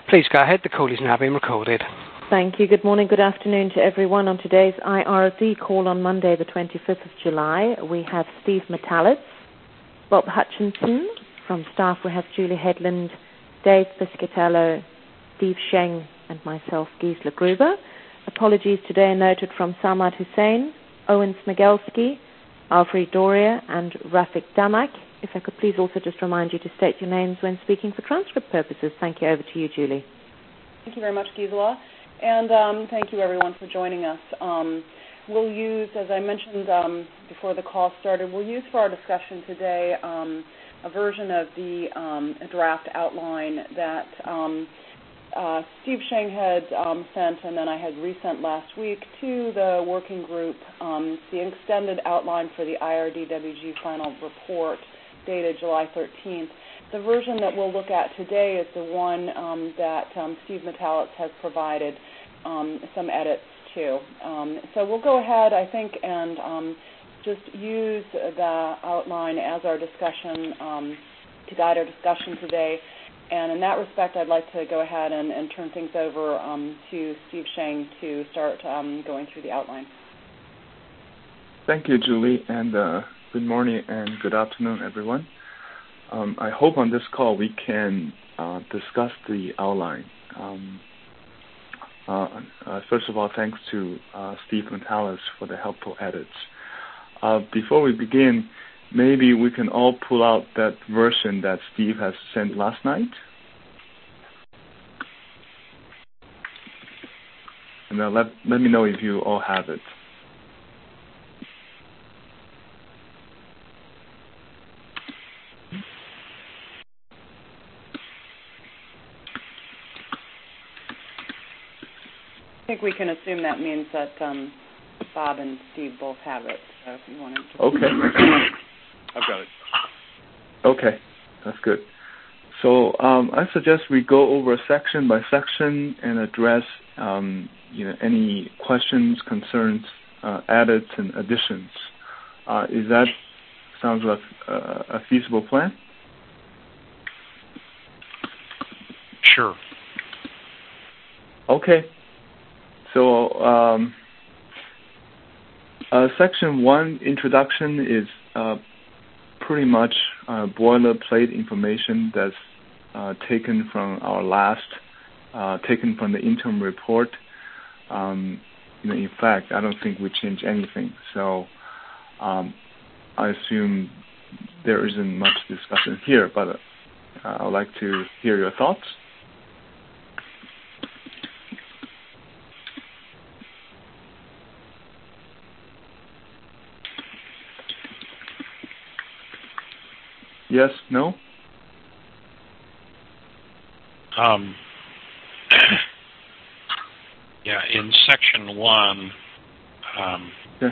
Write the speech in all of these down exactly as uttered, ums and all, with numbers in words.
Please go ahead. The call is now being recorded. Thank you. Good morning, good afternoon to everyone. On today's I R D call on Monday, the twenty-fifth of July, we have Steve Metalitz, Bob Hutchinson. From staff, we have Julie Headland, Dave Piscatello, Steve Sheng, and myself, Gisela Gruber. Apologies today are noted from Samad Hussein, Owen Smigelski, Alfred Doria, and Rafik Damak. If I could please also just remind you to state your names when speaking for transcript purposes. Thank you. Over to you, Julie. Thank you very much, Gisela. And um, thank you, everyone, for joining us. Um, we'll use, as I mentioned um, before the call started, we'll use for our discussion today um, a version of the um, draft outline that um, uh, Steve Sheng had um, sent and then I had resent last week to the working group. Um, it's the extended outline for the I R D W G final report dated July thirteenth. The version that we'll look at today is the one um, that um, Steve Metalitz has provided um, some edits to. Um, so we'll go ahead, I think, and um, just use the outline as our discussion, um, to guide our discussion today. And in that respect, I'd like to go ahead and, and turn things over um, to Steve Sheng to start um, going through the outline. Thank you, Julie, and uh, good morning and good afternoon, everyone. Um, I hope on this call we can uh, discuss the outline. Um, uh, uh, first of all, thanks to uh, Steve Metalitz for the helpful edits. Uh, before we begin, maybe we can all pull out that version that Steve has sent last night. And then let, let me know if you all have it. I think we can assume that means that um, Bob and Steve both have it. So if you want to. Okay. I've got it. Okay, that's good. So um, I suggest we go over section by section and address um, you know any questions, concerns, uh, edits, and additions. Uh, is that sounds like uh, a feasible plan? Sure. Okay. So um, uh, section one, introduction, is uh, pretty much uh, boilerplate information that's uh, taken from our last, uh, taken from the interim report. Um, you know, in fact, I don't think we changed anything. So um, I assume there isn't much discussion here, but uh, I would like to hear your thoughts. Yes, no? Um, yeah, in section one, um, yes.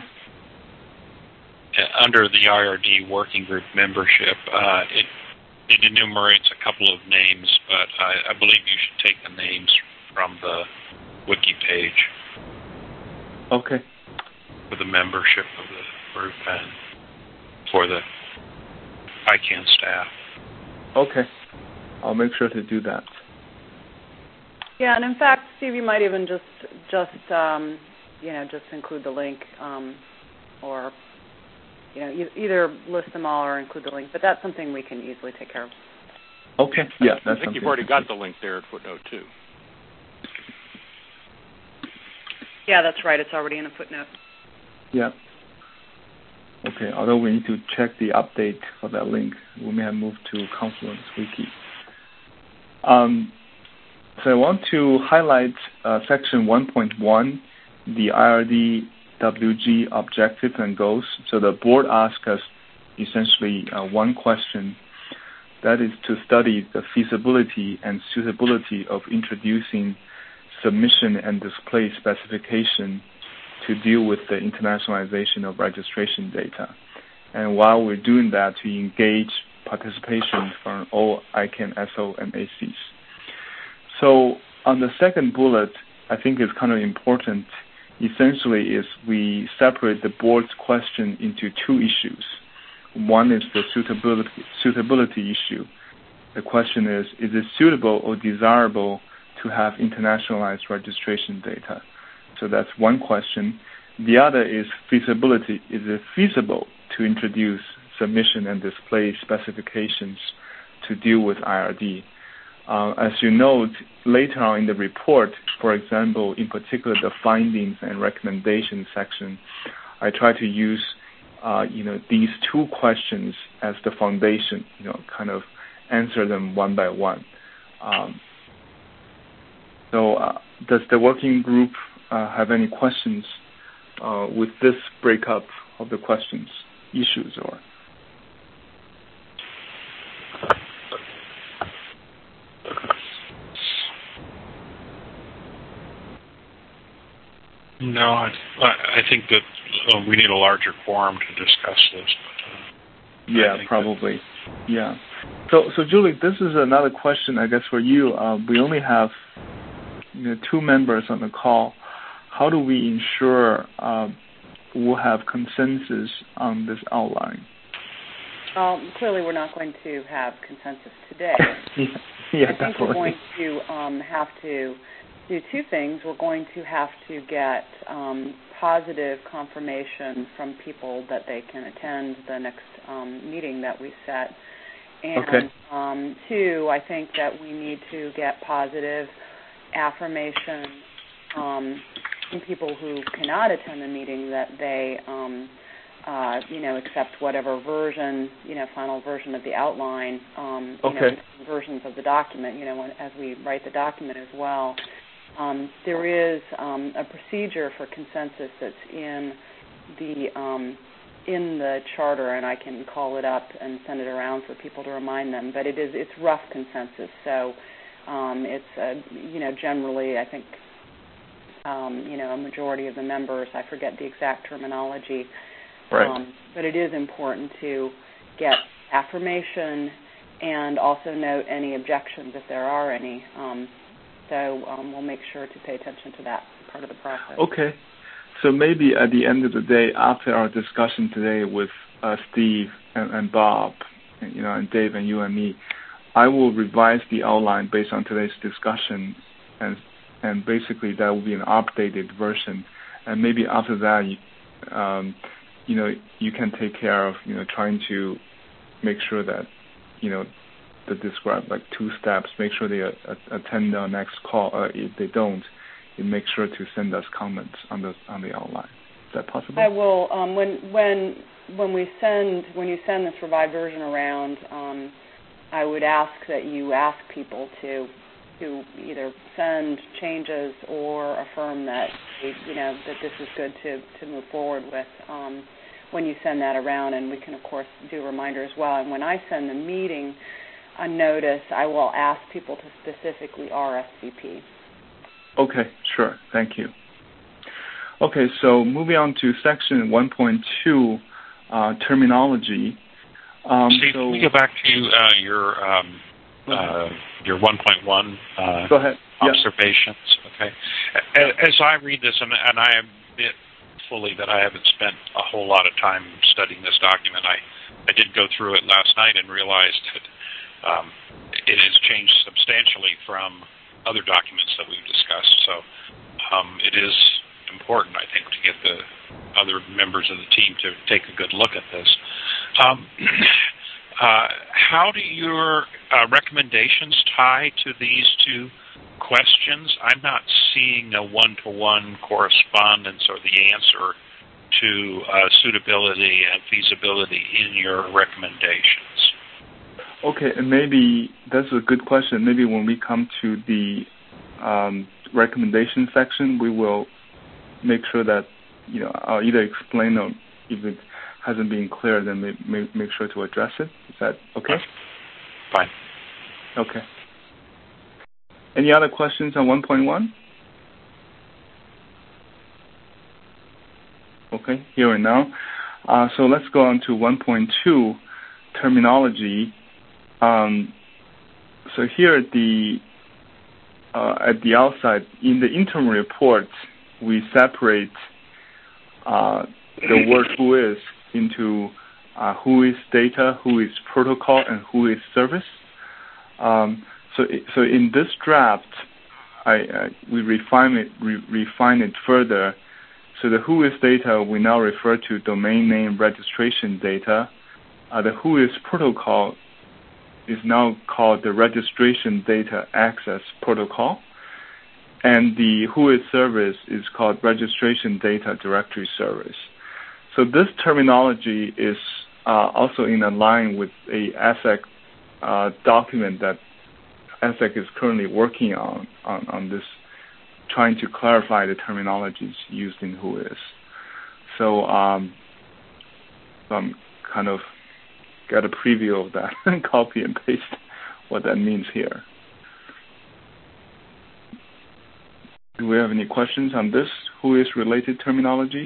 under the I R D working group membership, uh, it, it enumerates a couple of names, but I, I believe you should take the names from the wiki page. Okay. For the membership of the group and for the I CANN staff. Okay. I'll make sure to do that. Yeah, and in fact, Steve, you might even just just um, you know just include the link, um, or you know e- either list them all or include the link. But that's something we can easily take care of. Okay. Yeah, that's I think you've already got the link there at footnote two. Yeah, that's right. It's already in a footnote. Yeah. Okay, although we need to check the update for that link. We may have moved to Confluence Wiki. Um, so I want to highlight uh, section one point one, the I R D W G objectives and goals. So the board asked us essentially uh, one question, that is to study the feasibility and suitability of introducing submission and display specification to deal with the internationalization of registration data. And while we're doing that, to engage participation from all I CANN, S O, and A Cs. So on the second bullet, I think it's kind of important, essentially, is we separate the board's question into two issues. One is the suitability, suitability issue. The question is, is it suitable or desirable to have internationalized registration data? So that's one question. The other is feasibility. Is it feasible to introduce submission and display specifications to deal with I R D? Uh, as you note, later on in the report, for example, in particular the findings and recommendations section, I try to use uh, you know, these two questions as the foundation, you know, kind of answer them one by one. Um, so uh, does the working group uh, have any questions uh, with this breakup of the questions, issues, or? No, I, I think that uh, we need a larger quorum to discuss this. But, uh, yeah, probably. That... Yeah. So, so Julie, this is another question, I guess, for you. Uh, we only have you know, two members on the call. How do we ensure uh, we'll have consensus on this outline? Um, clearly, we're not going to have consensus today. yeah, yeah, I think definitely. we're going to um, have to do two things. We're going to have to get um, positive confirmation from people that they can attend the next um, meeting that we set. And okay. um, two, I think that we need to get positive affirmation um, from people who cannot attend the meeting that they, um, uh, you know, accept whatever version, you know, final version of the outline, um, you okay. know, versions of the document, you know, when, as we write the document as well. Um, there is um, a procedure for consensus that's in the um, in the charter, and I can call it up and send it around for people to remind them. But it is it's rough consensus, so um, it's uh, you know generally I think um, you know a majority of the members. I forget the exact terminology, right. um, but it is important to get affirmation and also note any objections if there are any. Um, So um, we'll make sure to pay attention to that part of the process. Okay. So maybe at the end of the day, after our discussion today with uh, Steve and, and Bob, and, you know, and Dave and you and me, I will revise the outline based on today's discussion, and and basically that will be an updated version. And maybe after that, you, um, you know, you can take care of you know trying to make sure that you know. that describe like two steps, make sure they uh, attend our next call. Uh, if they don't, you make sure to send us comments on the on the outline. Is that possible? I will. Um, when when when we send when you send this revised version around, um, I would ask that you ask people to to either send changes or affirm that you know that this is good to to move forward with. Um, when you send that around, and we can of course do a reminder as well. And when I send the meeting a notice, I will ask people to specifically R S V P. Okay, sure. Thank you. Okay, so moving on to section one point two, uh, terminology. Um, Steve, so, can we go back to uh, your um, uh, your one point one uh, go ahead. observations? Yep. Okay. As I read this, and, and I admit fully that I haven't spent a whole lot of time studying this document, I, I did go through it last night and realized that Um, it has changed substantially from other documents that we've discussed. So um, it is important, I think, to get the other members of the team to take a good look at this. Um, uh, how do your uh, recommendations tie to these two questions? I'm not seeing a one-to-one correspondence or the answer to uh, suitability and feasibility in your recommendations. Okay, and maybe that's a good question. Maybe when we come to the um, recommendation section, we will make sure that, you know, I'll either explain or if it hasn't been clear, then make, make, make sure to address it. Is that okay? Fine. Okay. Any other questions on one point one? Okay, here and now. Uh, so let's go on to one point two, terminology. Um, so here at the uh, at the outside, in the interim report, we separate uh, the word "who is" into uh, who is data, who is protocol, and who is service. Um, so, so in this draft, I, uh, we refine it, re refine it further. So the W H O I S data we now refer to domain name registration data. Uh, the W H O I S protocol is now called the Registration Data Access Protocol, and the W H O I S service is called Registration Data Directory Service. So this terminology is uh, also in line with a A S I C uh, document that A S I C is currently working on, on, on this, trying to clarify the terminologies used in W H O I S. So um, I'm kind of got a preview of that and copy and paste what that means here. Do we have any questions on this W H O I S related terminologies?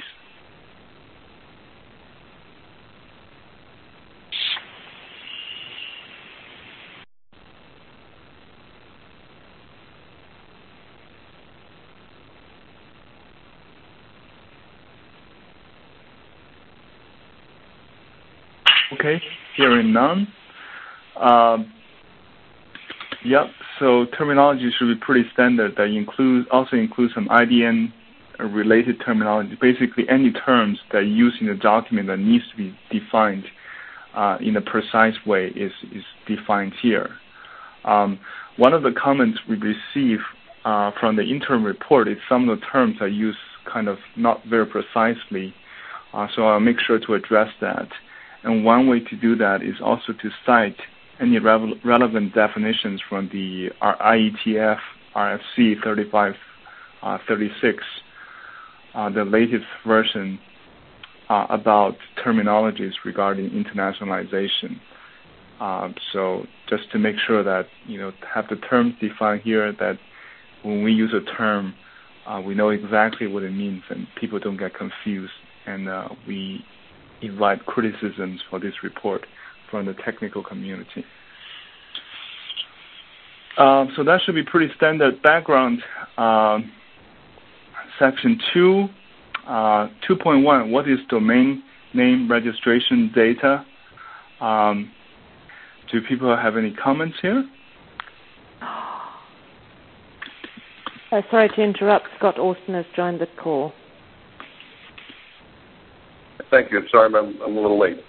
Okay, hearing none. Um, yep, so terminology should be pretty standard. That includes also includes some I D N related terminology. Basically, any terms that are used in the document that needs to be defined uh, in a precise way is, is defined here. Um, one of the comments we receive uh, from the interim report is some of the terms are used kind of not very precisely. Uh, so I'll make sure to address that. And one way to do that is also to cite any re relevant definitions from the I E T F R F C thirty-five thirty-six, uh, the latest version uh, about terminologies regarding internationalization. Uh, so just to make sure that, you know, have the terms defined here, that when we use a term, uh, we know exactly what it means and people don't get confused, and uh, we invite criticisms for this report from the technical community. Um, so that should be pretty standard background. Um, section two, uh, two point one, what is domain name registration data? Um, do people have any comments here? Uh, sorry to interrupt. Scott Austin has joined the call. Thank you. Sorry, I'm, I'm a little late.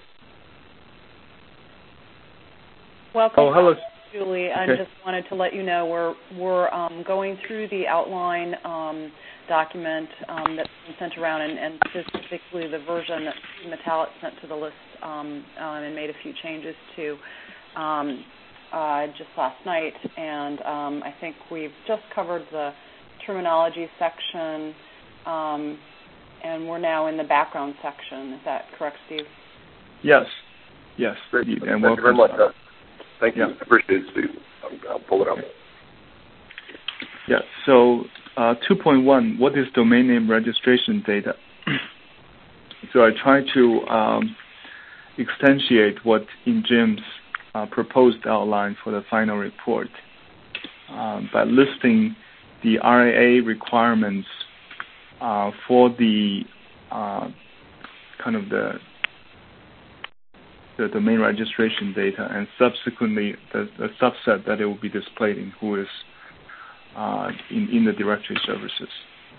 Welcome, oh, hello. Julie. I okay. just wanted to let you know we're we're um, going through the outline um, document um, that's been sent around, and, and specifically the version that Steve Metallet sent to the list um, um, and made a few changes to um, uh, just last night. And um, I think we've just covered the terminology section. Um, And we're now in the background section. Is that correct, Steve? Yes. Yes. Great. And Thank welcome. you very much. Uh, thank you. Yeah. Appreciate it, Steve. I'll, I'll pull it up. Yeah. So uh, two point one, what is domain name registration data? So I try to um, extensiate what in Jim's uh, proposed outline for the final report um, by listing the R A A requirements Uh, for the uh, kind of the the domain registration data, and subsequently the, the subset that it will be displayed in W H O I S uh, in, in the directory services.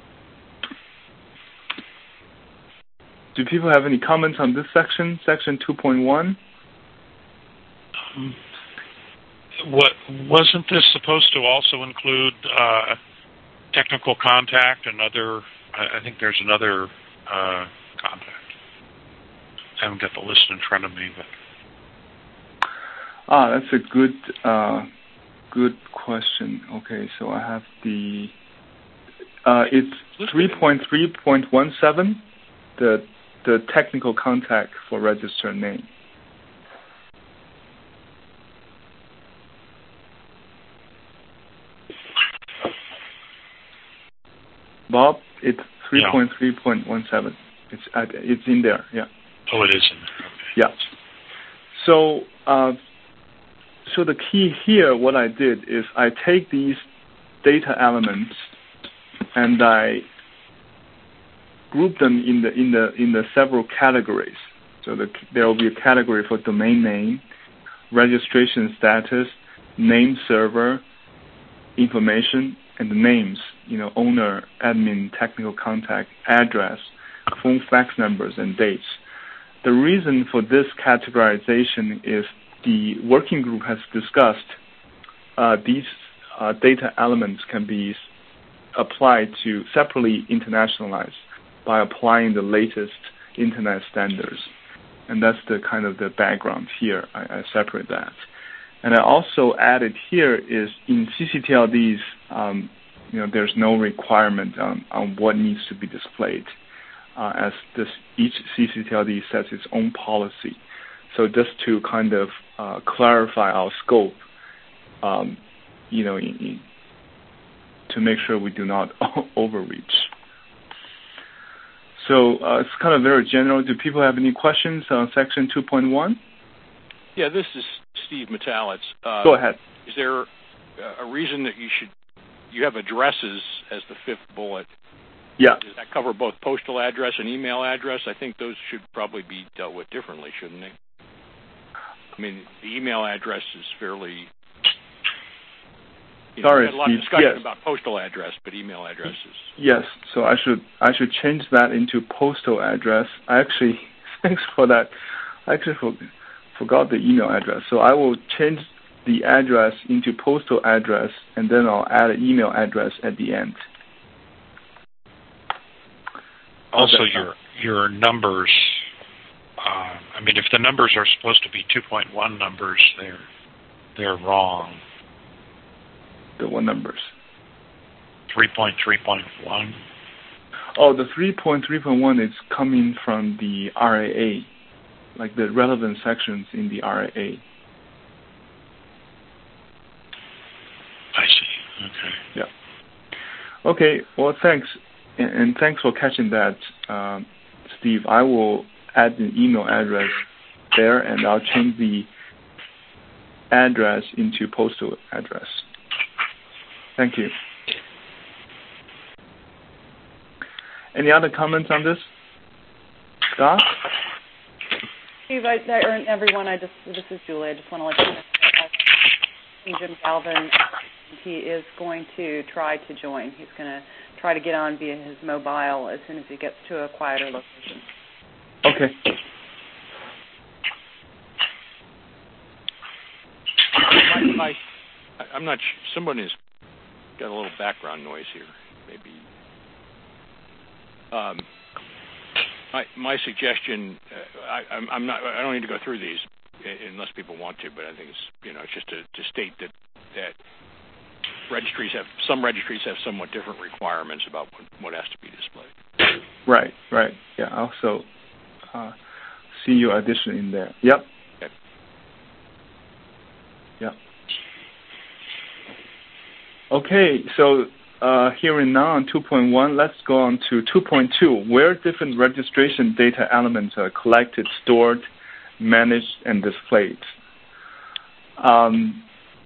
Do people have any comments on this section, section two point one? Um, what wasn't this supposed to also include uh, technical contact and other? I think there's another uh, contact. I haven't got the list in front of me, but ah, that's a good uh, good question. Okay, so I have the uh, it's three point three point one seven, the the technical contact for registered name. Bob, it's three point three point one seven. It's at, it's in there, yeah. Oh, it is in there. Okay. Yeah. So, uh, so the key here, what I did is I take these data elements and I group them in the in the in the several categories. So the, there will be a category for domain name, registration status, name server, information, and the names, you know, owner, admin, technical contact, address, phone, fax numbers, and dates. The reason for this categorization is the working group has discussed uh, these uh, data elements can be applied to separately internationalize by applying the latest internet standards. And that's the kind of the background here. I, I separate that. And I also added here is in C C T L Ds, um, you know, there's no requirement on, on what needs to be displayed, uh, as this each C C T L D sets its own policy. So just to kind of uh, clarify our scope, um, you know, in, in, to make sure we do not overreach. So uh, it's kind of very general. Do people have any questions on section two point one? Yeah, this is Steve Metalitz. Uh, Go ahead. Is there a reason that you should, you have addresses as the fifth bullet. Yeah. Does that cover both postal address and email address? I think those should probably be dealt with differently, shouldn't they? I mean, the email address is fairly... You know, Sorry, we had a lot Steve. of discussion Yes. about postal address, but email addresses. Yes, so I should I should change that into postal address. I actually, thanks for that. I actually for, forgot the email address. So I will change the address into postal address, and then I'll add an email address at the end. Also, your your numbers. Uh, I mean, if the numbers are supposed to be two point one numbers, they're they're wrong. The what numbers? three point three point one. Oh, the three point three point one is coming from the R A A, like the relevant sections in the R A A. I see. Okay. Yeah. Okay. Well, thanks, and, and thanks for catching that, um, Steve. I will add the email address there, and I'll change the address into postal address. Thank you. Any other comments on this? Scott? Steve, I, I, or everyone, I just, this is Julie. I just want to let you know Jim Galvin, he is going to try to join. He's going to try to get on via his mobile as soon as he gets to a quieter location. Okay. My, my, I'm not sure. Someone is got a little background noise here, maybe. Um, my my suggestion, uh, I, I'm, I'm not. I don't need to go through these unless people want to, but I think it's you know it's just to, to state that that registries have some registries have somewhat different requirements about what, what has to be displayed. Right, right. Yeah. I also uh, see your addition in there. Yep. Okay. Yep. Okay, so uh, here and now on two point one, let's go on to two point two, where different registration data elements are collected, stored, managed, and displayed. Um,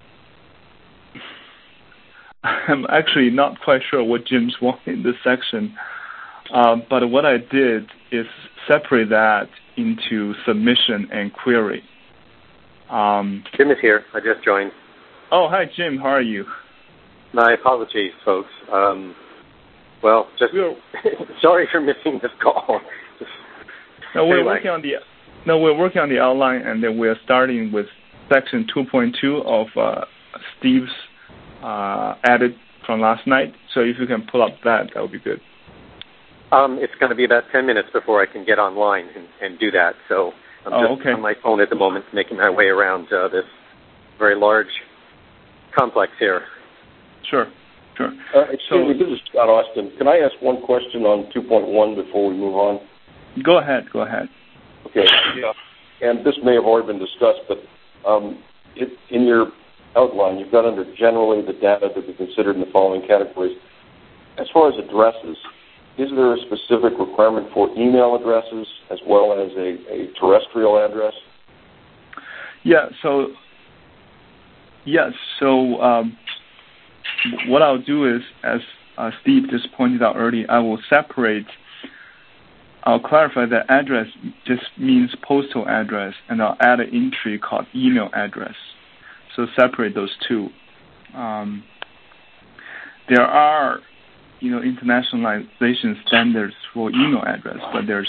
I'm actually not quite sure what Jim's wanting in this section, uh, but what I did is separate that into submission and query. Um, Jim is here. I just joined. Oh, hi, Jim. How are you? My apologies, folks. Um, well, just sorry for missing this call. Just, no, we're anyway. working on the no, we're working on the outline, and then we're starting with section two point two of uh, Steve's uh, edit from last night. So if you can pull up that, that would be good. Um, it's going to be about ten minutes before I can get online and, and do that. So I'm oh, just okay. on my phone at the moment, making my way around uh, this very large complex here. Sure, sure. Uh, excuse me, this is Scott Austin. Can I ask one question on two point one before we move on? Go ahead, go ahead. Okay, yeah. And this may have already been discussed, but um, it, in your outline, you've got under generally the data to be considered in the following categories. As far as addresses, is there a specific requirement for email addresses as well as a, a terrestrial address? Yeah, so, yes, so um, what I'll do is, as uh, Steve just pointed out earlier, I will separate, I'll clarify that address just means postal address, and I'll add an entry called email address. So separate those two. Um, there are, you know, internationalization standards for email address, but there's,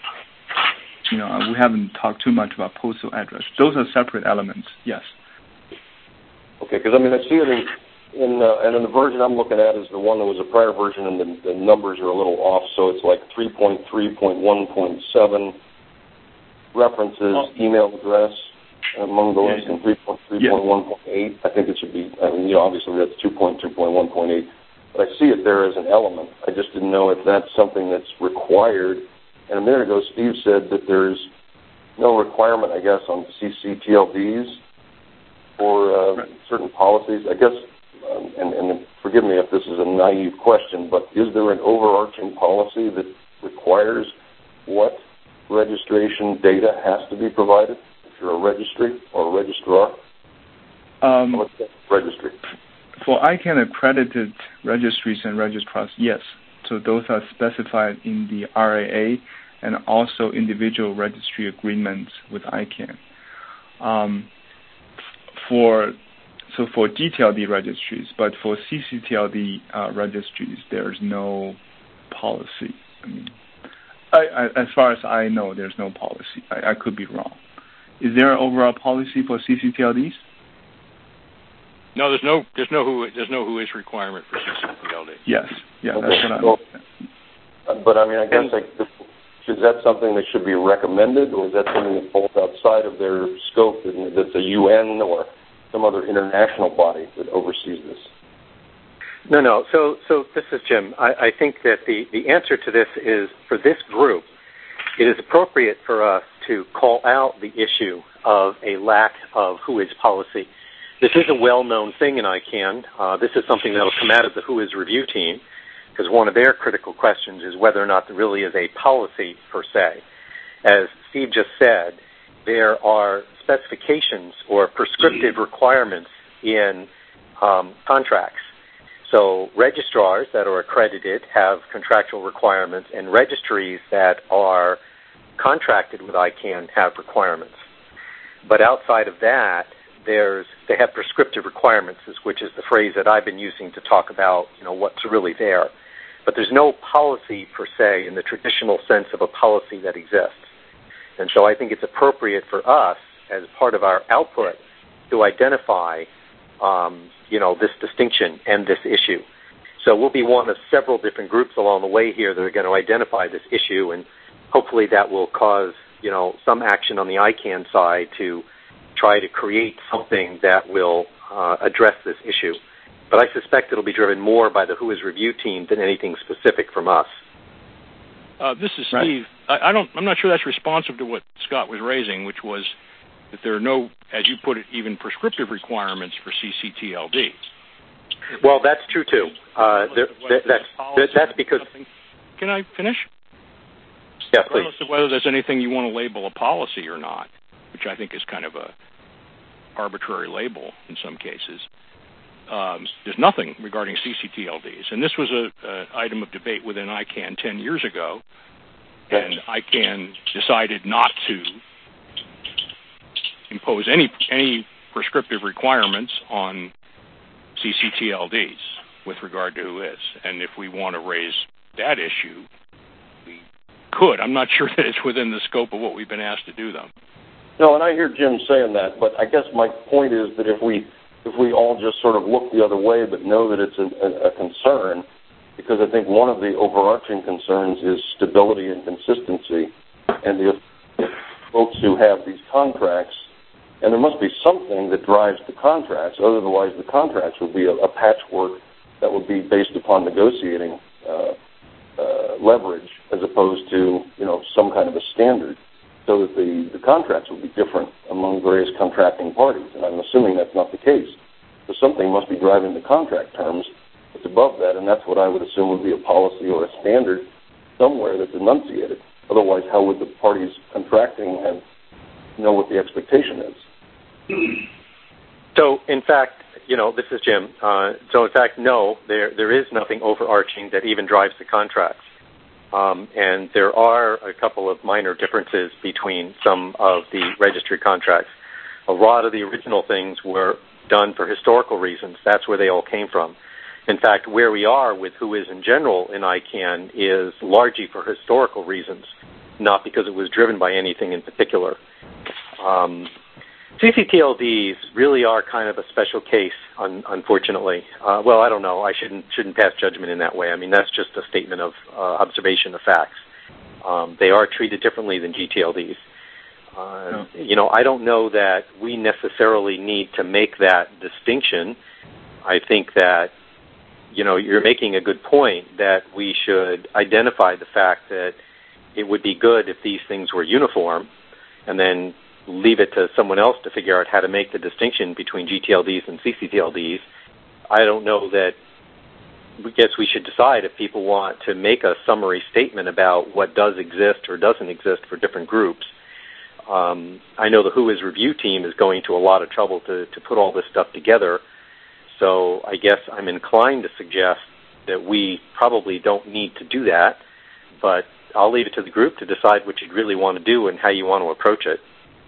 you know, we haven't talked too much about postal address. Those are separate elements, yes. Okay, because, I mean, I see it in, in uh, and in the version I'm looking at is the one that was a prior version, and the, the numbers are a little off, so it's like three point three point one point seven references oh. email address among those, yeah, yeah. and three point three point one point eight. Yeah. I think it should be, I mean, you know, obviously that's two point two point one point eight, but I see it there as an element. I just didn't know if that's something that's required. And a minute ago, Steve said that there's no requirement, I guess, on C C T L Ds for uh, right. certain policies. I guess, um, and, and forgive me if this is a naive question, but is there an overarching policy that requires what registration data has to be provided if you're a registry or a registrar? Um, What's that registry? For I CANN accredited registries and registrars, yes. So those are specified in the R A A and also individual registry agreements with I CANN. Um, for so for G T L D registries, but for C C T L D uh, registries, there's no policy. I mean, I, I, as far as I know, there's no policy. I, I could be wrong. Is there an overall policy for C C T L Ds? No, there's no, there's no who, there's no who is requirement for C C T L D. Yes, yeah, okay. that's what I'm. Well, but I mean, I guess like, is that something that should be recommended, or is that something that falls outside of their scope? That's a U N or some other international body that oversees this? No, no. So, so this is Jim. I, I think that the, the answer to this is, for this group, it is appropriate for us to call out the issue of a lack of who is policy. This is a well-known thing in I CANN. Uh, this is something that will come out of the who is review team, because one of their critical questions is whether or not there really is a policy per se. As Steve just said, there are specifications or prescriptive requirements in um, contracts. So registrars that are accredited have contractual requirements, and registries that are contracted with I CANN have requirements. But outside of that, there's they have prescriptive requirements, which is the phrase that I've been using to talk about, you know, what's really there. But there's no policy per se in the traditional sense of a policy that exists. And so I think it's appropriate for us, as part of our output, to identify, um, you know, this distinction and this issue. So we'll be one of several different groups along the way here that are going to identify this issue, and hopefully that will cause, you know, some action on the I CANN side to try to create something that will uh, address this issue. But I suspect it'll be driven more by the who is review team than anything specific from us. Uh, this is Steve. Right. I, I don't. I'm not sure that's responsive to what Scott was raising, which was that there are no, as you put it, even prescriptive requirements for C C T L D. Well, that's true too. Uh, there, that, that's that's because. Can I finish? Yeah, please. Regardless of whether there's anything you want to label a policy or not, which I think is kind of a arbitrary label in some cases. Um, there's nothing regarding C C T L Ds, and this was an item of debate within I CANN ten years ago, and I CANN decided not to impose any any prescriptive requirements on C C T L Ds with regard to who is. And if we want to raise that issue, we could. I'm not sure that it's within the scope of what we've been asked to do, though. No, and I hear Jim saying that, but I guess my point is that if we if we all just sort of look the other way but know that it's a, a, a concern, because I think one of the overarching concerns is stability and consistency, and if, if folks who have these contracts, and there must be something that drives the contracts, otherwise the contracts would be a, a patchwork that would be based upon negotiating uh, uh, leverage as opposed to, you know, some kind of a standard, so that the, the contracts would be different among various contracting parties. And I'm assuming that's not the case. So something must be driving the contract terms that's above that, and that's what I would assume would be a policy or a standard somewhere that's enunciated. Otherwise, how would the parties contracting have know what the expectation is? So, in fact, you know, this is Jim. Uh, so, in fact, no, there there is nothing overarching that even drives the contracts. Um, and there are a couple of minor differences between some of the registry contracts. A lot of the original things were done for historical reasons. That's where they all came from. In fact, where we are with WHOIS in general in I CAN is largely for historical reasons, not because it was driven by anything in particular. Um, C C T L Ds really are kind of a special case, un- unfortunately. Uh, well, I don't know. I shouldn't shouldn't pass judgment in that way. I mean, that's just a statement of uh, observation of facts. Um, they are treated differently than G T L Ds. Uh, oh. You know, I don't know that we necessarily need to make that distinction. I think that, you know, you're making a good point that we should identify the fact that it would be good if these things were uniform, and then leave it to someone else to figure out how to make the distinction between G T L Ds and C C T L Ds. I don't know that, I guess we should decide if people want to make a summary statement about what does exist or doesn't exist for different groups. Um, I know the WHOIS review team is going to a lot of trouble to, to put all this stuff together, so I guess I'm inclined to suggest that we probably don't need to do that, but I'll leave it to the group to decide what you'd really want to do and how you want to approach it.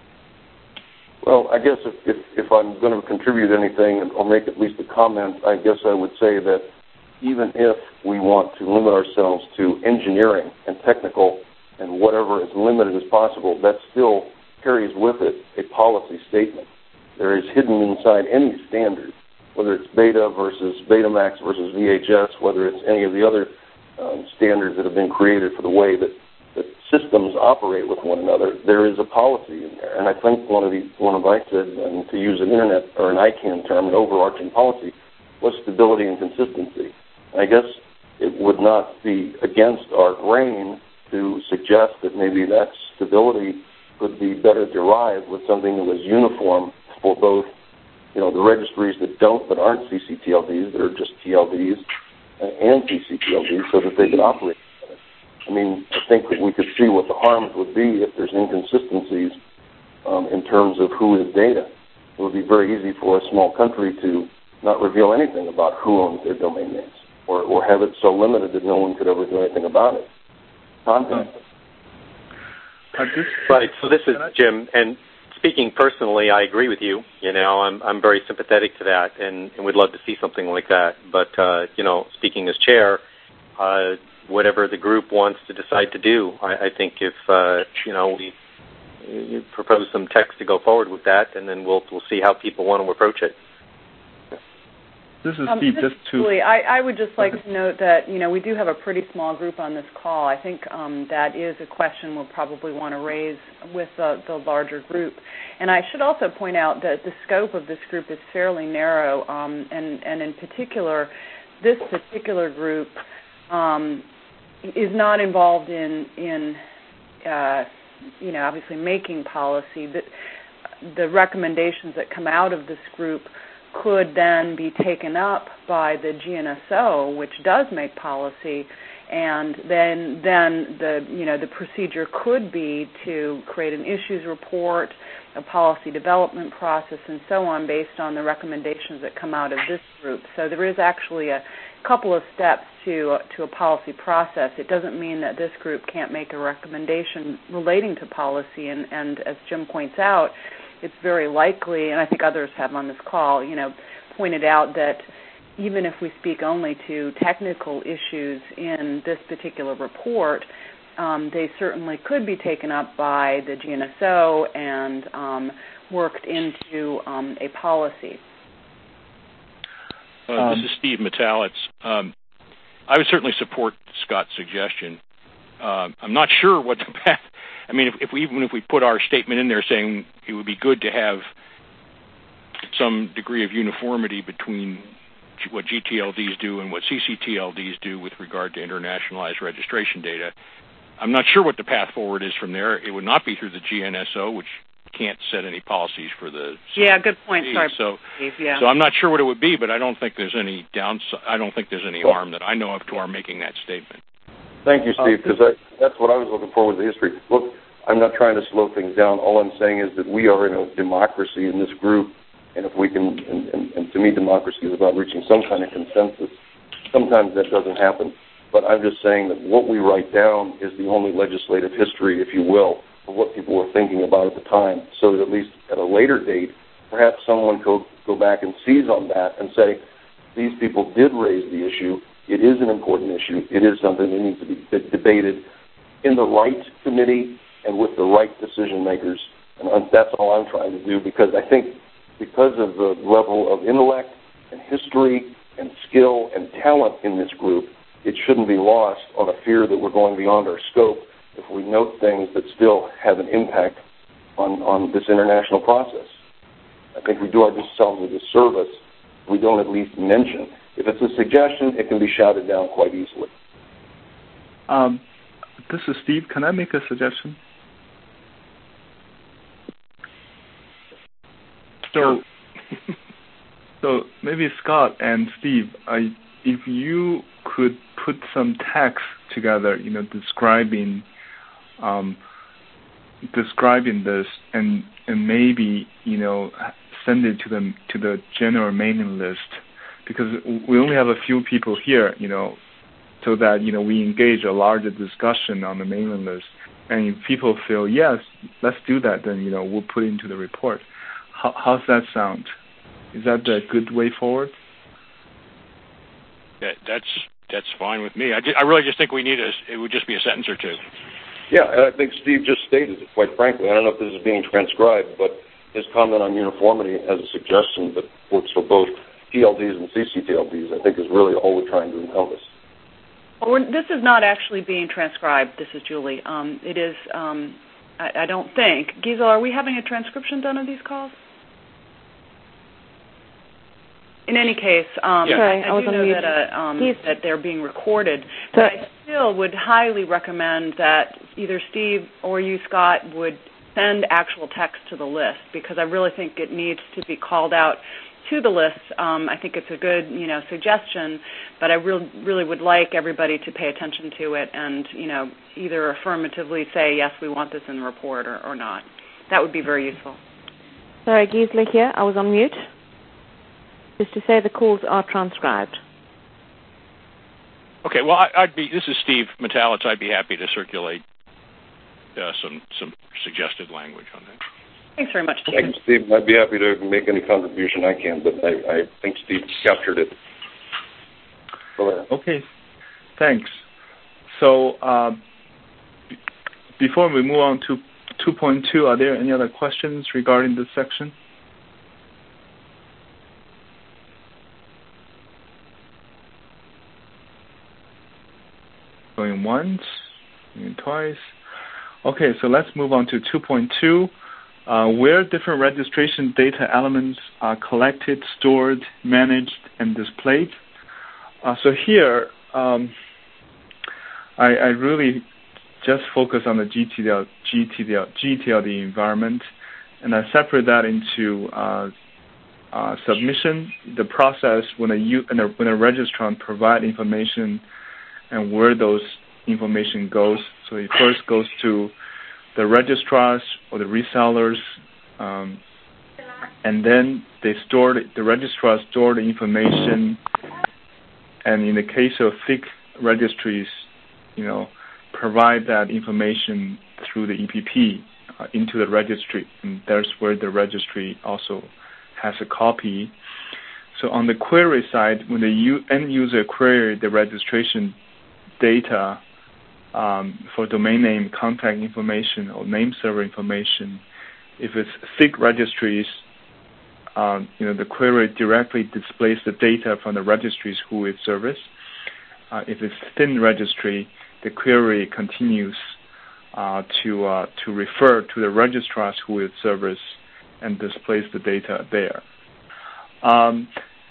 Well, I guess if, if, if I'm going to contribute anything or make at least a comment, I guess I would say that even if we want to limit ourselves to engineering and technical and whatever as limited as possible, that still carries with it a policy statement. There is hidden inside any standard, whether it's Beta versus Betamax versus V H S, whether it's any of the other um, standards that have been created for the way that that systems operate with one another, there is a policy in there. And I think one of the one of I said, and to use an internet or an I CAN term, an overarching policy, was stability and consistency. And I guess it would not be against our grain to suggest that maybe that stability could be better derived with something that was uniform for both, you know, the registries that don't but aren't C C T L Ds, that are just T L Ds, and C C T L Ds, so that they could operate. I mean, I think that we could see what the harms would be if there's inconsistencies um, in terms of WHOIS data. It would be very easy for a small country to not reveal anything about who owns their domain names, or, or have it so limited that no one could ever do anything about it. Content. Right. So this is Jim, and speaking personally, I agree with you. You know, I'm I'm very sympathetic to that, and, and would love to see something like that. But uh, you know, speaking as chair, uh, whatever the group wants to decide to do, I, I think if uh, you know we you propose some text to go forward with that, and then we'll we'll see how people want to approach it. This is um, Steve. Just to Julie, I, I would just like to note that you know we do have a pretty small group on this call. I think um, that is a question we'll probably want to raise with the, the larger group. And I should also point out that the scope of this group is fairly narrow, um, and and in particular, this particular group um, is not involved in in uh, you know obviously making policy. The, the recommendations that come out of this group could then be taken up by the G N S O, which does make policy, and then then the you know the procedure could be to create an issues report, a policy development process, and so on based on the recommendations that come out of this group. So there is actually a couple of steps to uh, to a policy process. It doesn't mean that this group can't make a recommendation relating to policy, and, and as Jim points out, it's very likely, and I think others have on this call, you know, pointed out that even if we speak only to technical issues in this particular report, um, they certainly could be taken up by the G N S O and um, worked into um, a policy. Uh, um, this is Steve Metalitz. Um, I would certainly support Scott's suggestion. Uh, I'm not sure what the path. I mean, if, if we even if we put our statement in there saying it would be good to have some degree of uniformity between what G T L Ds do and what C C T L Ds do with regard to internationalized registration data, I'm not sure what the path forward is from there. It would not be through the G N S O, which can't set any policies for the C C T Ds. Yeah, good point. Sorry, so, Steve. Yeah. So I'm not sure what it would be, but I don't think there's any downside. I don't think there's any harm that I know of to our making that statement. Thank you, Steve, because that's what I was looking for with the history. Look, I'm not trying to slow things down. All I'm saying is that we are in a democracy in this group, and if we can, and, and, and to me, democracy is about reaching some kind of consensus. Sometimes that doesn't happen, but I'm just saying that what we write down is the only legislative history, if you will, of what people were thinking about at the time, so that at least at a later date, perhaps someone could go back and seize on that and say, these people did raise the issue. It is an important issue. It is something that needs to be debated in the right committee and with the right decision makers. And that's all I'm trying to do, because I think because of the level of intellect and history and skill and talent in this group, it shouldn't be lost on a fear that we're going beyond our scope if we note things that still have an impact on, on this international process. I think we do ourselves a disservice if we don't at least mention. If it's a suggestion, it can be shouted down quite easily. Um, this is Steve. Can I make a suggestion? So, so maybe Scott and Steve, I, if you could put some text together, you know, describing, um, describing this, and and maybe, you know, send it to them to the general mailing list, because we only have a few people here, you know, so that, you know, we engage a larger discussion on the mailing list. And if people feel, yes, let's do that, then, you know, we'll put it into the report. How, how's that sound? Is that a good way forward? That, that's that's fine with me. I, just, I really just think we need a, it would just be a sentence or two. Yeah, and I think Steve just stated it, quite frankly. I don't know if this is being transcribed, but his comment on uniformity as a suggestion that works for both T L Ds and C C T L Ds, I think, is really all we're trying to encompass. Well, we're, this is not actually being transcribed. This is Julie. Um, it is, um, I, I don't think. Gisela, are we having a transcription done of these calls? In any case, um, yeah. Sorry, I, I, I do know that, uh, um, that they're being recorded, but I still would highly recommend that either Steve or you, Scott, would send actual text to the list, because I really think it needs to be called out to the list. Um, I think it's a good, you know, suggestion, but I really, really would like everybody to pay attention to it and, you know, either affirmatively say, yes, we want this in the report, or, or not. That would be very useful. Sorry, Gisela here. I was on mute. Just to say the calls are transcribed. Okay, well, I, I'd be. This is Steve Metalitz. I'd be happy to circulate uh, some some suggested language on that. Thanks very much, Steve. Thanks, Steve. I'd be happy to make any contribution I can, but I, I think Steve captured it. Okay, thanks. So uh, b- before we move on to two point two, are there any other questions regarding this section? Going once, going twice. Okay, so let's move on to two point two, uh, where different registration data elements are collected, stored, managed, and displayed. Uh, so here, um, I, I really just focus on the G T L, G T L, G T L D environment, and I separate that into uh, uh, submission, the process when a, when a, when a registrant provide information and where those information goes. So it first goes to the registrars or the resellers, um, and then they store the, the registrars store the information, and in the case of thick registries, you know, provide that information through the E P P uh, into the registry, and that's where the registry also has a copy. So on the query side, when the u- end user query the registration data um, for domain name, contact information, or name server information, if it's thick registries, um, you know, the query directly displays the data from the registries who it service. Uh, if it's thin registry, the query continues uh, to uh, to refer to the registrars who it service and displays the data there. Um,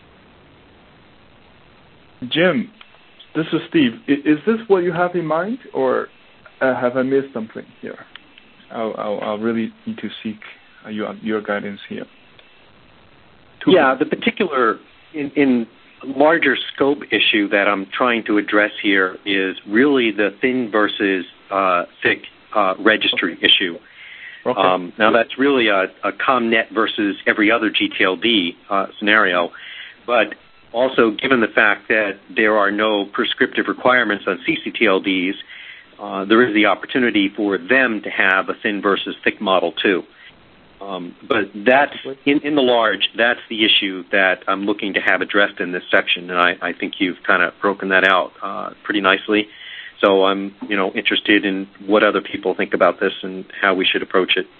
Jim, this is Steve. Is this what you have in mind, or uh, have I missed something here? I'll, I'll, I'll really need to seek uh, your, your guidance here. Two yeah, the particular in, in larger scope issue that I'm trying to address here is really the thin versus uh, thick uh, registry okay. issue. Okay. Um, now, that's really a, a ComNet versus every other G T L D uh, scenario, but also, given the fact that there are no prescriptive requirements on C C T L Ds, uh, there is the opportunity for them to have a thin versus thick model too. Um, but that's, in, in the large, that's the issue that I'm looking to have addressed in this section, and I, I think you've kind of broken that out uh, pretty nicely. So I'm, you know, interested in what other people think about this and how we should approach it.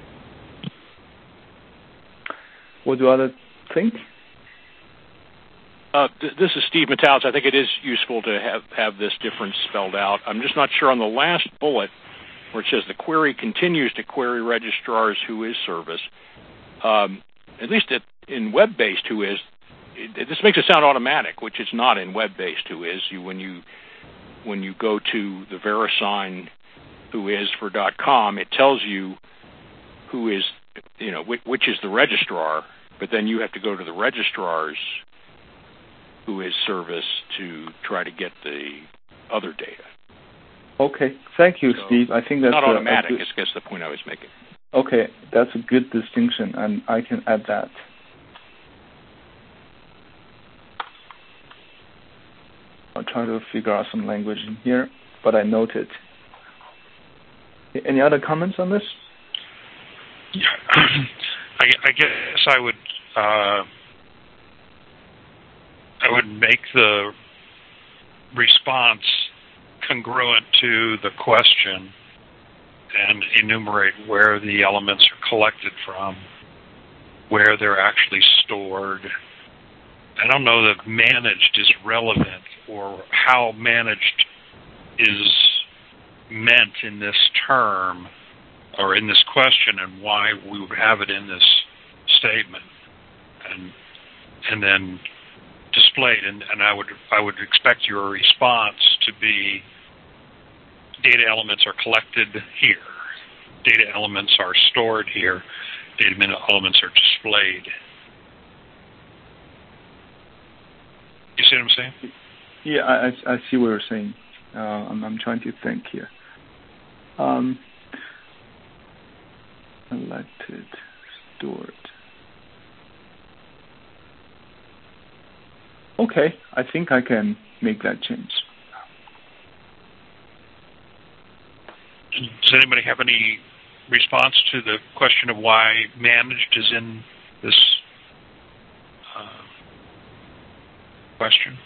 What do others think? Uh, th- this is Steve Metallis. I think it is useful to have, have this difference spelled out. I'm just not sure on the last bullet where it says the query continues to query registrars who is service. Um, at least it, in web-based who is, it, it, this makes it sound automatic, which it's not in web-based who is. You, when you when you go to the VeriSign who is for .com, it tells you who is, you know, which, which is the registrar, but then you have to go to the registrar's who is service to try to get the other data. Okay, thank you, so Steve. I think that's not a, automatic. A good, I guess the point I was making. Okay, that's a good distinction, and I can add that. I'll try to figure out some language in here, but I noted. Any other comments on this? Yeah, I, I guess I would uh, I would make the response congruent to the question and enumerate where the elements are collected from, where they're actually stored. I don't know that managed is relevant or how managed is meant in this term or in this question and why we would have it in this statement, and and then displayed. And, and I would I would expect your response to be: data elements are collected here, data elements are stored here, data elements are displayed. You see what I'm saying? Yeah, I, I see what you're saying. Uh, I'm, I'm trying to think here. Um, selected, stored. Okay, I think I can make that change. Does anybody have any response to the question of why managed is in this uh, question?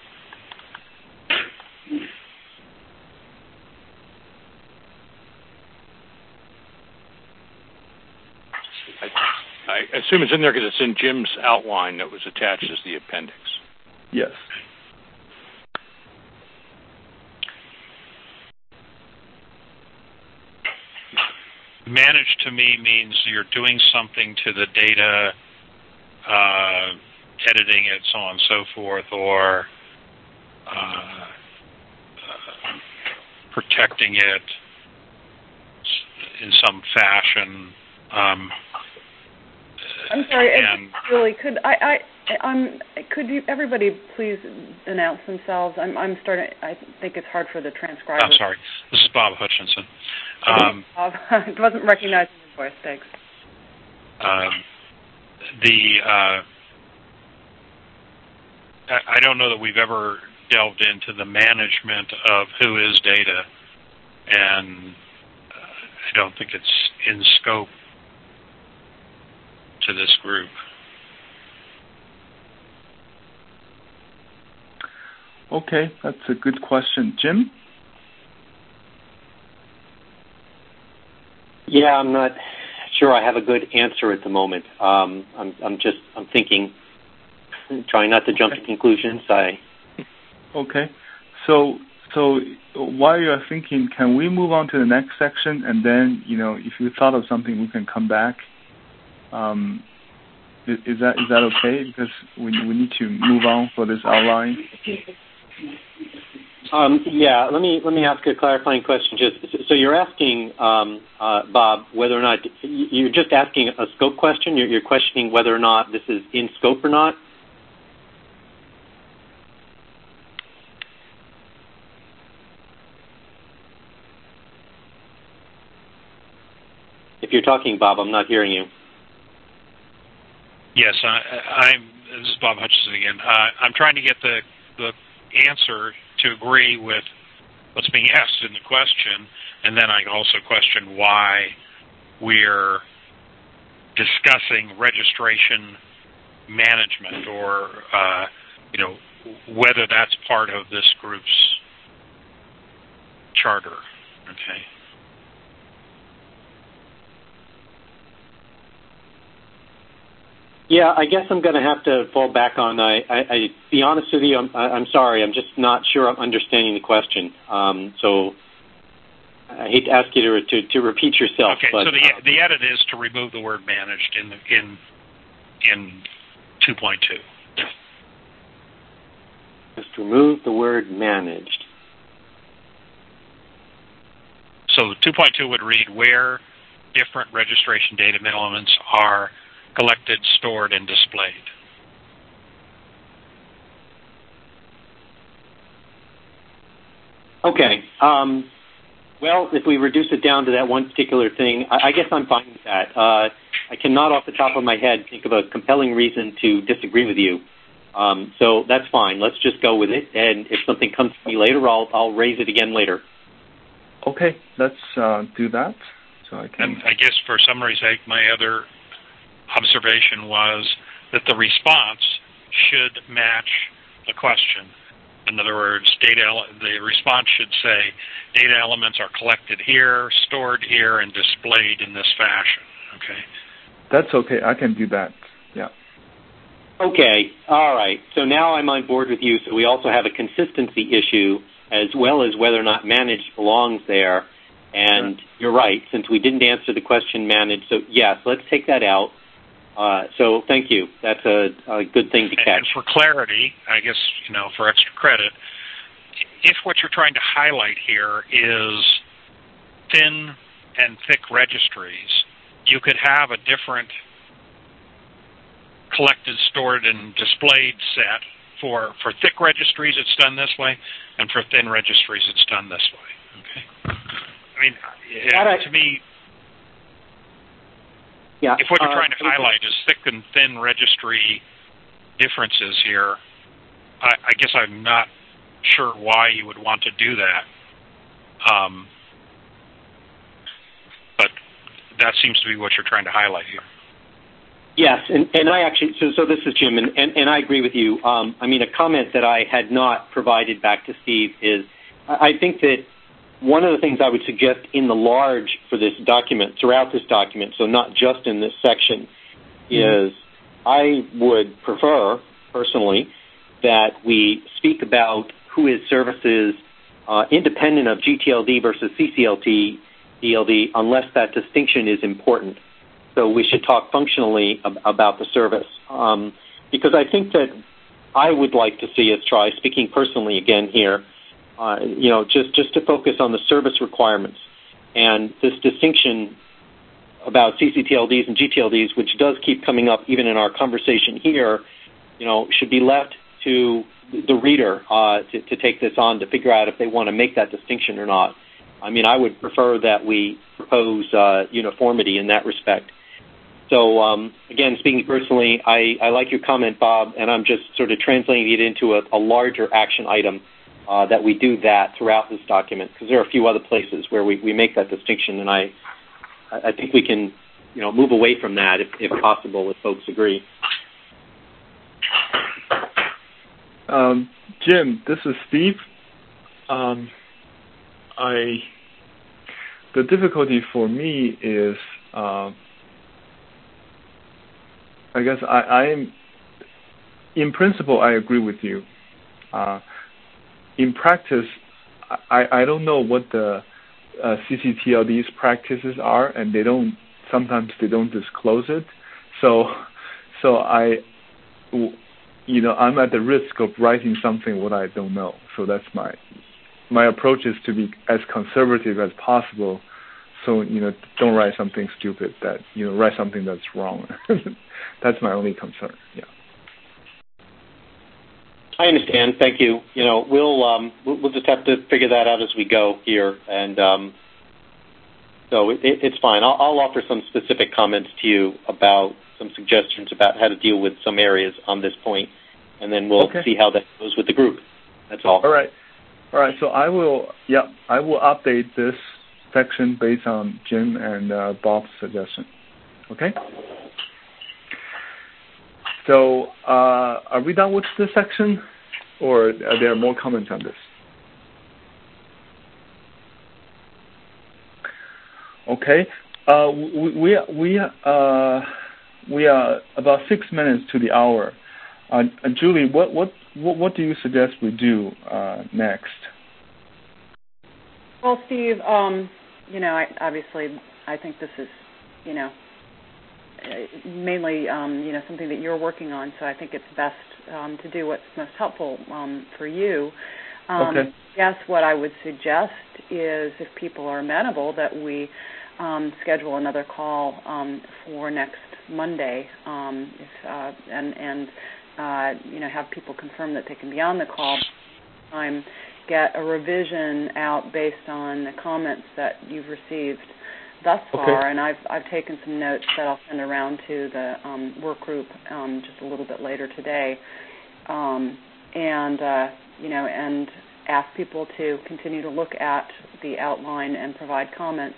I, I assume it's in there because it's in Jim's outline that was attached as the appendix. Yes. Managed to me means you're doing something to the data, uh, editing it, so on and so forth, or uh, uh, protecting it in some fashion. Um, I'm sorry, and Julie. Could I? I I'm. Could you? Everybody, please announce themselves. I'm. I'm starting. I think it's hard for the transcriber. I'm sorry. This is Bob Hutchinson. Um, I wasn't recognizing your voice. Thanks. Um, the uh, I don't know that we've ever delved into the management of who is data, and uh, I don't think it's in scope to this group. Okay, that's a good question. Jim? Yeah, I'm not sure I have a good answer at the moment. Um, I'm, I'm just, I'm thinking, trying not to jump okay. to conclusions. I. Okay, so so while you're thinking, can we move on to the next section, and then, you know, if you thought of something, we can come back. Um, is, is that is that okay? Because we we need to move on for this outline. Um, yeah, let me let me ask a clarifying question. Just so you're asking, um, uh, Bob, whether or not you're just asking a scope question. You're, you're questioning whether or not this is in scope or not. If you're talking, Bob, I'm not hearing you. Yes, I, I'm. This is Bob Hutchinson again. Uh, I'm trying to get the the answer to agree with what's being asked in the question, and then I also question why we're discussing registration management, or uh, you know, whether that's part of this group's charter. Okay. Yeah, I guess I'm going to have to fall back on. I, I, I be honest with you, I'm, I'm sorry. I'm just not sure I'm understanding the question. Um, so I hate to ask you to to, to repeat yourself. Okay. But, so the uh, the edit is to remove the word managed in in in two point two. Just remove the word managed. So two point two would read where different registration data elements are collected, stored, and displayed. Okay. Um, well, if we reduce it down to that one particular thing, I, I guess I'm fine with that. Uh, I cannot off the top of my head think of a compelling reason to disagree with you. Um, so that's fine. Let's just go with it. And if something comes to me later, I'll, I'll raise it again later. Okay, let's uh, do that. So I can. And I guess for summary's sake, my other observation was that the response should match the question. In other words, data ele- the response should say, data elements are collected here, stored here, and displayed in this fashion. Okay. That's okay. I can do that. Yeah. Okay. All right. So now I'm on board with you. So we also have a consistency issue as well as whether or not managed belongs there. And sure. You're right. Since we didn't answer the question managed, so yes, let's take that out. Uh, so thank you. That's a, a good thing to catch. And for clarity, I guess, you know, for extra credit, if what you're trying to highlight here is thin and thick registries, you could have a different collected, stored, and displayed set. For, for thick registries, it's done this way, and for thin registries, it's done this way. Okay. I mean, uh, to me, yeah, if what you're uh, trying to highlight is thick and thin registry differences here, I, I guess I'm not sure why you would want to do that. Um, but that seems to be what you're trying to highlight here. Yes, and, and I actually, so, so this is Jim, and, and, and I agree with you. Um, I mean, a comment that I had not provided back to Steve is, I think that one of the things I would suggest in the large for this document, throughout this document, so not just in this section, mm-hmm. is I would prefer, personally, that we speak about who is services uh, independent of G T L D versus C C L T D L D, unless that distinction is important. So we should talk functionally ab- about the service. Um, because I think that I would like to see us try, speaking personally again here, uh, you know, just, just to focus on the service requirements. And this distinction about C C T L Ds and G T L Ds, which does keep coming up even in our conversation here, you know, should be left to the reader uh, to, to take this on to figure out if they want to make that distinction or not. I mean, I would prefer that we propose uh, uniformity in that respect. So, um, again, speaking personally, I, I like your comment, Bob, and I'm just sort of translating it into a, a larger action item uh, that we do that throughout this document, because there are a few other places where we, we make that distinction, and I I think we can, you know, move away from that if, if possible, if folks agree. Um, Jim, this is Steve. Um, I the difficulty for me is. Uh, I guess I, I'm, in principle, I agree with you. Uh, in practice, I, I don't know what the uh, C C T L D's practices are, and they don't, sometimes they don't disclose it. So, so I, you know, I'm at the risk of writing something what I don't know. So that's my, my approach is to be as conservative as possible. So, you know, don't write something stupid that, you know, write something that's wrong. That's my only concern, yeah. I understand. Thank you. You know, we'll um, we'll just have to figure that out as we go here. And um, so it, it's fine. I'll, I'll offer some specific comments to you about some suggestions about how to deal with some areas on this point. And then we'll okay. see how that goes with the group. That's all. All right. All right. So I will, yeah, I will update this section based on Jim and uh, Bob's suggestion. Okay? So uh, are we done with this section, or are there more comments on this? Okay. Uh, we we we uh, we are about six minutes to the hour. Uh, Julie, what, what what what do you suggest we do uh, next? Well, Steve, um, you know, I, obviously, I think this is, you know, mainly, um, you know, something that you're working on. So I think it's best um, to do what's most helpful um, for you. Um, okay. Yes, what I would suggest is, if people are amenable, that we um, schedule another call um, for next Monday, um, if, uh, and and uh, you know, have people confirm that they can be on the call. Time, get a revision out based on the comments that you've received thus far, okay. and I've I've taken some notes that I'll send around to the um, work group um, just a little bit later today, um, and uh, you know, and ask people to continue to look at the outline and provide comments,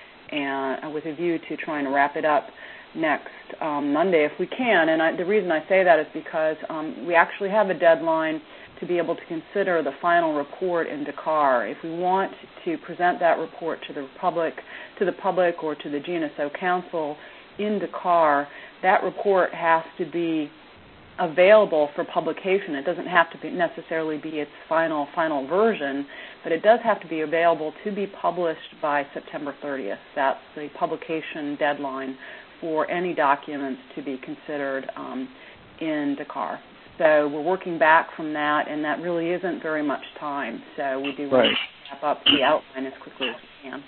and with a view to trying to wrap it up next um, Monday if we can. And I, the reason I say that is because um, we actually have a deadline to be able to consider the final report in Dakar. If we want to present that report to the public, to the public or to the G N S O Council in Dakar, that report has to be available for publication. It doesn't have to be necessarily be its final final version, but it does have to be available to be published by September thirtieth. That's the publication deadline for any documents to be considered um, in Dakar. So we're working back from that, and that really isn't very much time. So we do want right. to wrap up the outline as quickly as we can.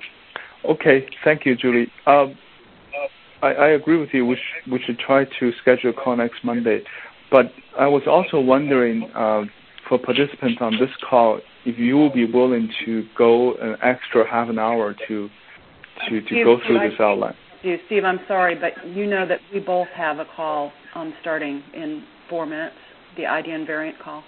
Okay, thank you, Julie. Um, I, I agree with you. We, sh- we should try to schedule a call next Monday. But I was also wondering, uh, for participants on this call, if you will be willing to go an extra half an hour to to, to Steve, go through I, this outline. Steve, I'm sorry, but you know that we both have a call um, starting in four minutes, the I D N variant call.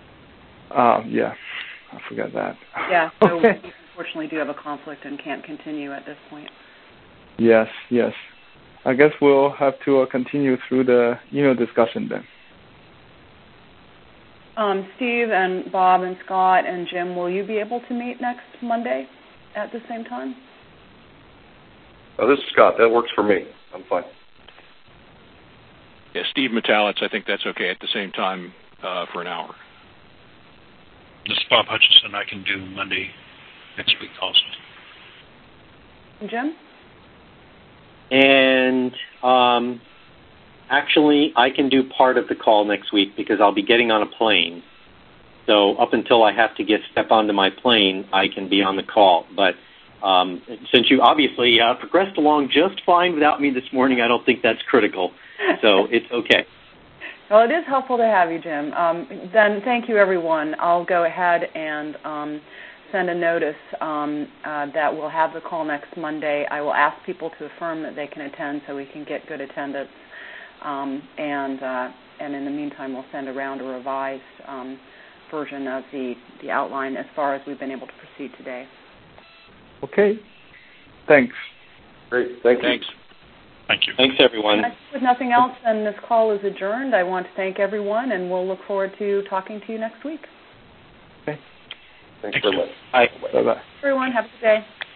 Uh, yeah, I forgot that. Yeah, so okay. we unfortunately do have a conflict and can't continue at this point. Yes, yes. I guess we'll have to uh, continue through the email discussion then. Um, Steve and Bob and Scott and Jim, will you be able to meet next Monday at the same time? Oh, this is Scott. That works for me. I'm fine. Yeah, Steve Metalitz, I think that's okay at the same time uh, for an hour. This is Bob Hutchison. I can do Monday next week also. Jim? And um, actually, I can do part of the call next week because I'll be getting on a plane. So up until I have to get step onto my plane, I can be on the call. But um, since you obviously uh, progressed along just fine without me this morning, I don't think that's critical. So it's okay. Well, it is helpful to have you, Jim. Um, then thank you, everyone. I'll go ahead and um, send a notice um, uh, that we'll have the call next Monday. I will ask people to affirm that they can attend so we can get good attendance. Um, and uh, and in the meantime, we'll send around a revised um, version of the, the outline as far as we've been able to proceed today. Okay. Thanks. Great. Thank you. Thanks. Thank you. Thanks, everyone. With nothing else, then this call is adjourned. I want to thank everyone, and we'll look forward to talking to you next week. Okay. Thanks very much. Bye. Bye-bye. Everyone, have a good day.